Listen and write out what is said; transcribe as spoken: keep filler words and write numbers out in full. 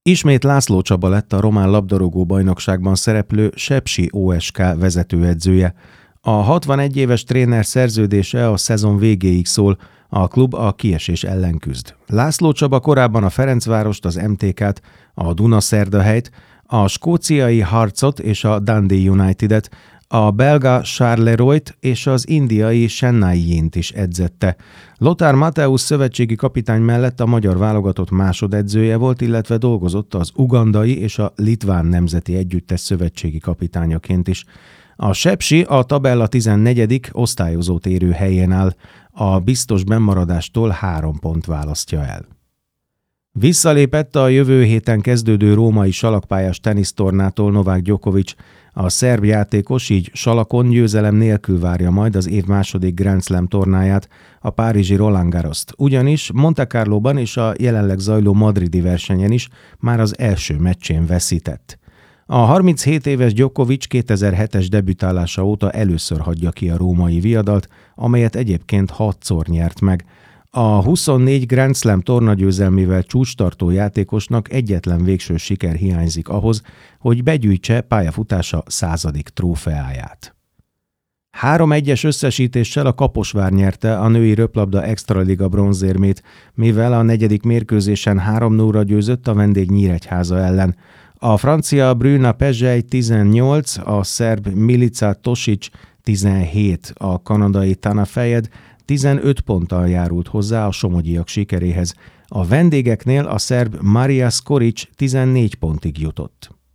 Ismét László Csaba lett a román labdarúgó-bajnokságban szereplő Sepsi o es ká vezetőedzője. A hatvanegy éves tréner szerződése a szezon végéig szól, a klub a kiesés ellen küzd. László Csaba korábban a Ferencvárost, az em té ká-t, a Dunaszerdahelyt, a skóciai Heartsot és a Dundee Unitedet, a belga Charleroi-t és az indiai Chennai-t is edzette. Lothar Matthäus szövetségi kapitány mellett a magyar válogatott másodedzője volt, illetve dolgozott az ugandai és a litván nemzeti együttes szövetségi kapitányaként is. A Sepsi a tabella tizennegyedik osztályozót érő helyén áll, a biztos bennmaradástól három pont választja el. Visszalépett a jövő héten kezdődő római salakpályás tenisztornától Novák Djokovic. A szerb játékos így salakon győzelem nélkül várja majd az év második Grand Slam tornáját, a párizsi Roland Garrost. Ugyanis Monte Carlóban és a jelenleg zajló madridi versenyen is már az első meccsén veszített. A harminchét éves Djokovic kétezer-hetes debütálása óta először hagyja ki a római viadalt, amelyet egyébként hatszor nyert meg. A huszonnégy Grand Slam tornagyőzelmével csúcstartó játékosnak egyetlen végső siker hiányzik ahhoz, hogy begyűjtse pályafutása századik trófeáját. Három egyes összesítéssel a Kaposvár nyerte a női röplabda extraliga bronzérmét, mivel a negyedik mérkőzésen három nullra győzött a vendég Nyíregyháza ellen. A francia Bruna Pezsely tizennyolc, a szerb Milica Tosic tizenhét, a kanadai Tana Fejed tizenöt ponttal járult hozzá a somogyiak sikeréhez. A vendégeknél a szerb Maria Skoric tizennégy pontig jutott.